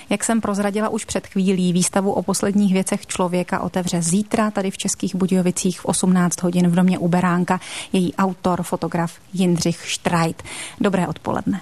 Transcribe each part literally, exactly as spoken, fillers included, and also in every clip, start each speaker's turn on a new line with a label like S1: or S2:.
S1: Jak jsem prozradila už před chvílí, výstavu o posledních věcech člověka otevře zítra tady v Českých Budějovicích v osmnáct hodin v domě u Beránka její autor, fotograf Jindřich Štrajt. Dobré odpoledne.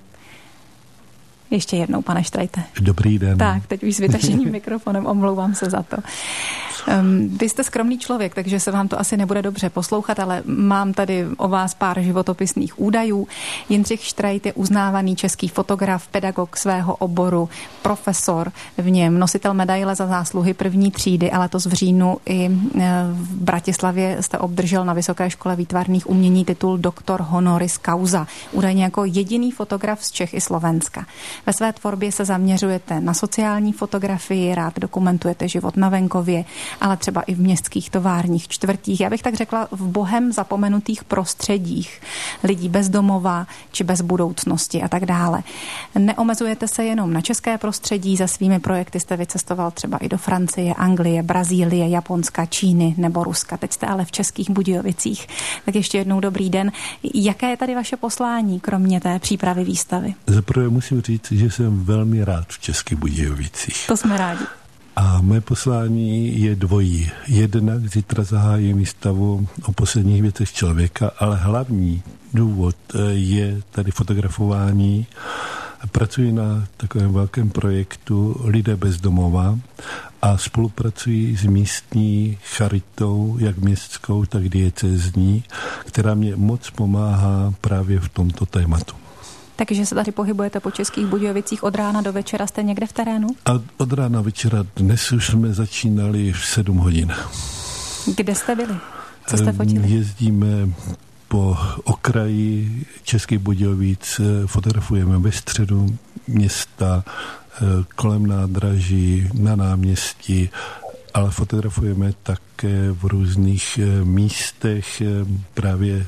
S1: Ještě jednou, pane Štrajte.
S2: Dobrý den.
S1: Tak, teď už s vytaženým mikrofonem, omlouvám se za to. Um, vy jste skromný člověk, takže se vám to asi nebude dobře poslouchat, ale mám tady o vás pár životopisných údajů. Jindřich Štrajt je uznávaný český fotograf, pedagog svého oboru, profesor v něm, nositel medaile za zásluhy první třídy, ale letos v říjnu i v Bratislavě jste obdržel na Vysoké škole výtvarných umění titul doktor honoris causa, údajně jako jediný fotograf z Čech i Slovenska. Ve své tvorbě se zaměřujete na sociální fotografii, rád dokumentujete život na venkově, ale třeba i v městských továrních čtvrtích. Já bych tak řekla v bohem zapomenutých prostředích lidí bez domova či bez budoucnosti a tak dále. Neomezujete se jenom na české prostředí, za svými projekty jste vycestoval třeba i do Francie, Anglie, Brazílie, Japonska, Číny nebo Ruska. Teď jste ale v Českých Budějovicích. Tak ještě jednou dobrý den. Jaké je tady vaše poslání, kromě té přípravy výstavy?
S2: Zaprvé musím říct, že jsem velmi rád v Českých Budějovicích.
S1: To jsme rádi.
S2: A moje poslání je dvojí. Jednak zítra zahájím výstavu o posledních věcech člověka, ale hlavní důvod je tady fotografování. Pracuji na takovém velkém projektu Lidé bez domova a spolupracuji s místní charitou, jak městskou, tak diecézní, která mě moc pomáhá právě v tomto tématu.
S1: Takže se tady pohybujete po Českých Budějovicích od rána do večera, jste někde v terénu?
S2: A od rána večera dnes už jsme začínali v sedm hodin.
S1: Kde jste byli? Co jste fotili?
S2: Jezdíme po okraji Českých Budějovic, fotografujeme ve středu města, kolem nádraží, na náměstí, ale fotografujeme také v různých místech právě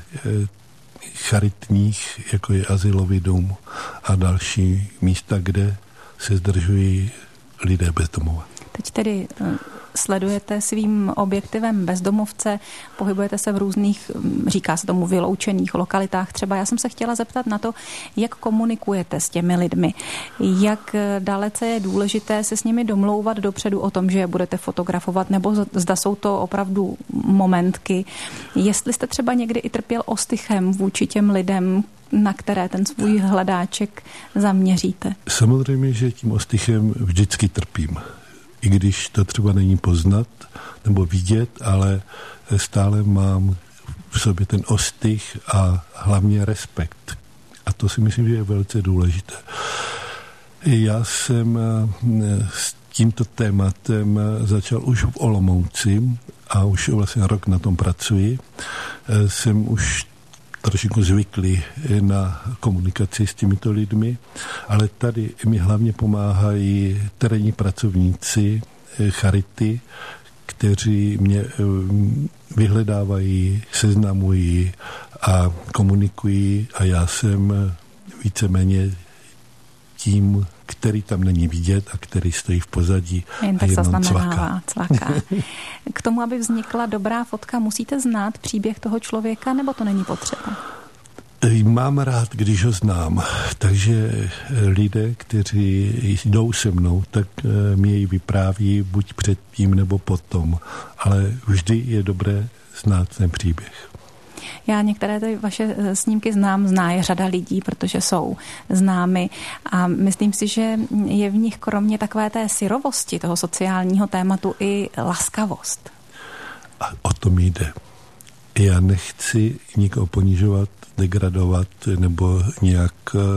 S2: charitních, jako je azylový dům a další místa, kde se zdržují lidé bez domova.
S1: Teď tedy sledujete svým objektivem bezdomovce, pohybujete se v různých, říká se tomu, vyloučených lokalitách. Třeba já jsem se chtěla zeptat na to, jak komunikujete s těmi lidmi, jak dalece je důležité se s nimi domlouvat dopředu o tom, že je budete fotografovat, nebo zda jsou to opravdu momentky. Jestli jste třeba někdy i trpěl ostychem vůči těm lidem, na které ten svůj hledáček zaměříte?
S2: Samozřejmě, že tím ostychem vždycky trpím. I když to třeba není poznat nebo vidět, ale stále mám v sobě ten ostych a hlavně respekt. A to si myslím, že je velice důležité. Já jsem s tímto tématem začal už v Olomouci a už vlastně rok na tom pracuji. Jsem už trošku zvyklí na komunikaci s těmito lidmi, ale tady mi hlavně pomáhají terénní pracovníci charity, kteří mě vyhledávají, seznamují a komunikují a já jsem víceméně tím, který tam není vidět a který stojí v pozadí.
S1: Jen tak zaznamenává, cvaká. K tomu, aby vznikla dobrá fotka, musíte znát příběh toho člověka, nebo to není potřeba?
S2: Mám rád, když ho znám, takže lidé, kteří jdou se mnou, tak mi jej vypráví buď předtím nebo potom, ale vždy je dobré znát ten příběh.
S1: Já některé ty vaše snímky znám, zná je řada lidí, protože jsou známy a myslím si, že je v nich kromě takové té syrovosti toho sociálního tématu i laskavost.
S2: A o tom jde. Já nechci nikoho ponižovat, degradovat nebo nějak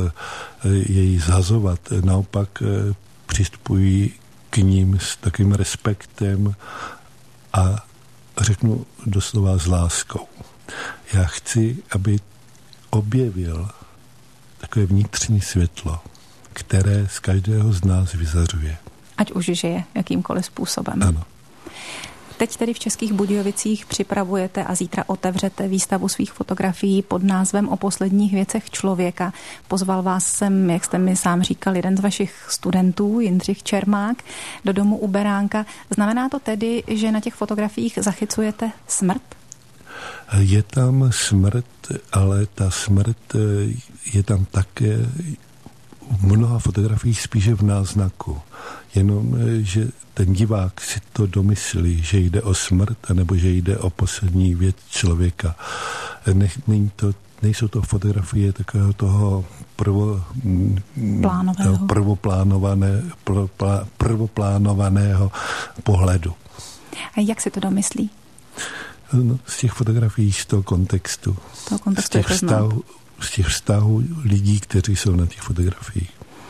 S2: jej zhazovat. Naopak přistupuji k ním s takovým respektem a řeknu doslova s láskou. Já chci, aby objevil takové vnitřní světlo, které z každého z nás vyzařuje.
S1: Ať už žije jakýmkoliv způsobem.
S2: Ano.
S1: Teď tedy v Českých Budějovicích připravujete a zítra otevřete výstavu svých fotografií pod názvem O posledních věcech člověka. Pozval vás sem, jak jste mi sám říkal, jeden z vašich studentů, Jindřich Čermák, do domu u Beránka. Znamená to tedy, že na těch fotografiích zachycujete smrt?
S2: Je tam smrt, ale ta smrt je tam také v mnoha fotografiích spíše v náznaku. Jenom, že ten divák si to domyslí, že jde o smrt, anebo že jde o poslední věc člověka. Ne, není to, nejsou to fotografie takového toho prvo, prvoplánované, prvoplánovaného pohledu.
S1: A jak si to domyslí?
S2: No, z těch fotografií, z toho kontextu.
S1: Z toho kontextu
S2: z těch vztahů, z těch vztahů lidí, kteří jsou na těch fotografiích.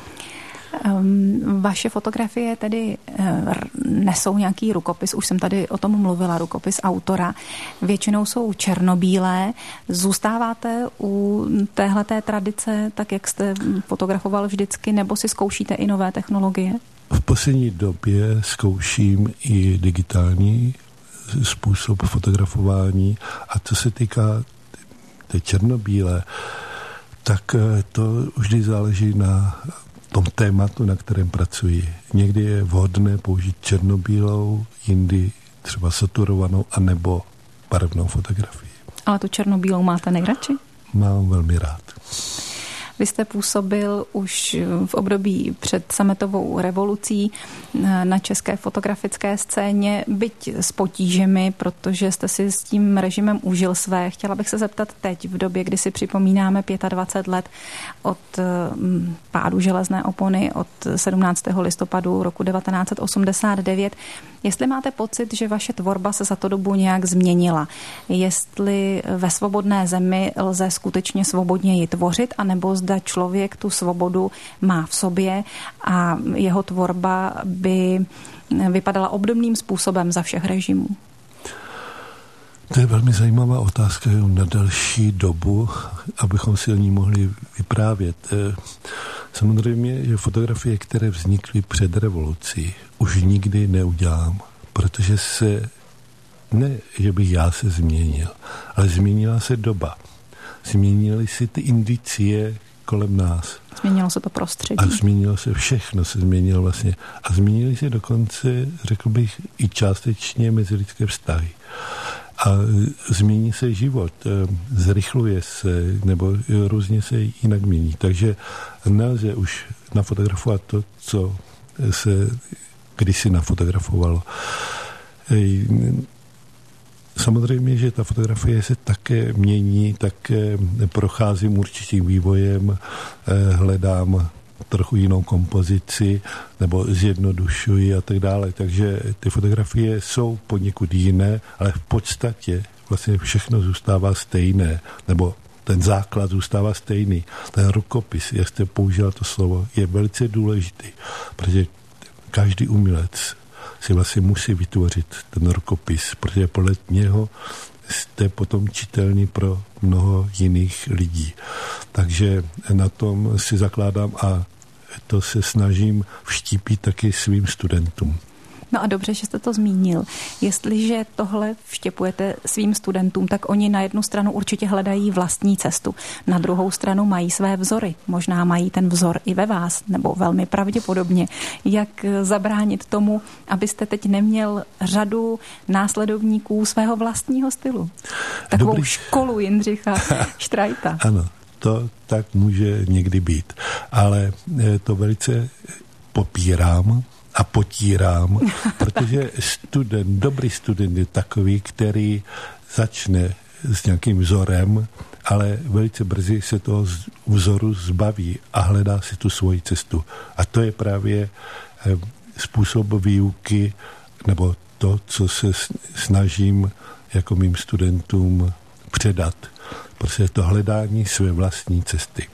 S1: Um, vaše fotografie tedy uh, nesou nějaký rukopis, už jsem tady o tom mluvila, rukopis autora. Většinou jsou černobílé. Zůstáváte u téhleté tradice, tak jak jste fotografoval vždycky, nebo si zkoušíte i nové technologie?
S2: V poslední době zkouším i digitální způsob fotografování a co se týká té černobílé, tak to vždy záleží na tom tématu, na kterém pracuji. Někdy je vhodné použít černobílou, jindy třeba saturovanou anebo barevnou fotografii. Ale
S1: tu černobílou máte nejradši?
S2: Mám velmi rád.
S1: Vy jste působil už v období před sametovou revolucí na české fotografické scéně, byť s potížemi, protože jste si s tím režimem užil své. Chtěla bych se zeptat teď, v době, kdy si připomínáme dvacet pět let od pádu železné opony, od sedmnáctého listopadu roku devatenáct set osmdesát devět, jestli máte pocit, že vaše tvorba se za to dobu nějak změnila. Jestli ve svobodné zemi lze skutečně svobodněji tvořit, anebo zda člověk tu svobodu má v sobě a jeho tvorba by vypadala obdobným způsobem za všech režimů.
S2: To je velmi zajímavá otázka na další dobu, abychom si o ní mohli vyprávět. Samozřejmě, že fotografie, které vznikly před revolucí, už nikdy neudělám, protože se, ne, že bych já se změnil, ale změnila se doba. Změnily se ty indicie kolem nás.
S1: Změnilo se to prostředí.
S2: A změnilo se všechno, se změnilo vlastně. A změnily se dokonce, řekl bych, i částečně mezilidské vztahy. A změní se život, zrychluje se, nebo různě se jinak mění. Takže nelze už nafotografovat to, co se kdysi nafotografovalo. Samozřejmě, že ta fotografie se také mění, také procházím určitým vývojem, hledám trochu jinou kompozici nebo zjednodušuji a tak dále. Takže ty fotografie jsou poněkud jiné, ale v podstatě vlastně všechno zůstává stejné, nebo ten základ zůstává stejný. Ten rukopis, jak jste použila to slovo, je velice důležitý, protože každý umělec si vlastně musí vytvořit ten rukopis, protože podle něho jste potom čitelný pro mnoho jiných lidí. Takže na tom si zakládám a to se snažím vštípit taky svým studentům.
S1: No a dobře, že jste to zmínil. Jestliže tohle vštěpujete svým studentům, tak oni na jednu stranu určitě hledají vlastní cestu. Na druhou stranu mají své vzory. Možná mají ten vzor i ve vás, nebo velmi pravděpodobně. Jak zabránit tomu, abyste teď neměl řadu následovníků svého vlastního stylu? Takovou Dobrý. školu Jindřicha Štrajta.
S2: Ano, to tak může někdy být. Ale to velice popírám a potírám, protože student, dobrý student je takový, který začne s nějakým vzorem, ale velice brzy se toho vzoru zbaví a hledá si tu svoji cestu. A to je právě způsob výuky, nebo to, co se snažím jako mým studentům předat. Prostě to hledání své vlastní cesty.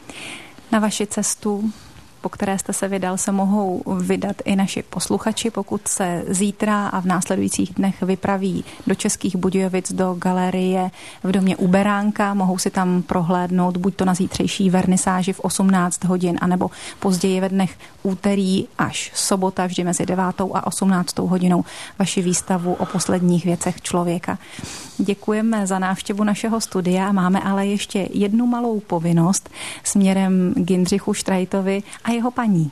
S1: Na vaši cestu, po které jste se vydal, se mohou vydat i naši posluchači, pokud se zítra a v následujících dnech vypraví do Českých Budějovic do galerie v domě U Beránka. Mohou si tam prohlédnout buď to na zítřejší vernisáži v osmnáct hodin, anebo později ve dnech úterý až sobota, vždy mezi devátou a osmnáctou hodinou, vaši výstavu o posledních věcech člověka. Děkujeme za návštěvu našeho studia. Máme ale ještě jednu malou povinnost směrem k Jindřichu Štrajtovi a jeho paní.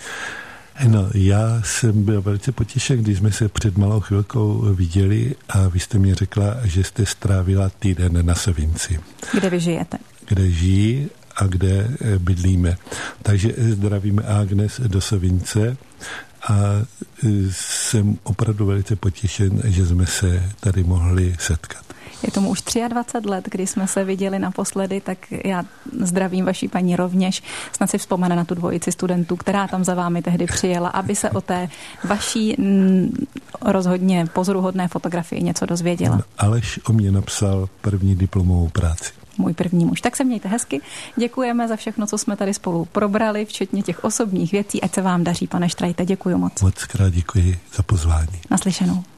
S2: No, já jsem byl velice potěšen, když jsme se před malou chvilkou viděli a vy jste mi řekla, že jste strávila týden na Sevinci.
S1: Kde vy žijete?
S2: Kde žijí a kde bydlíme. Takže zdravíme Agnes do Sovince a jsem opravdu velice potěšen, že jsme se tady mohli setkat.
S1: Je tomu už dvacet tři let, kdy jsme se viděli naposledy, tak já zdravím vaší paní rovněž. Snad si vzpomene na tu dvojici studentů, která tam za vámi tehdy přijela, aby se o té vaší mm, rozhodně pozoruhodné fotografii něco dozvěděla.
S2: No, Aleš o mě napsal první diplomovou práci.
S1: Můj první muž. Tak se mějte hezky. Děkujeme za všechno, co jsme tady spolu probrali, včetně těch osobních věcí. Ať se vám daří, pane Štrajte. Děkuji moc.
S2: Moc krát děkuji za pozvání.
S1: Naslyšenou.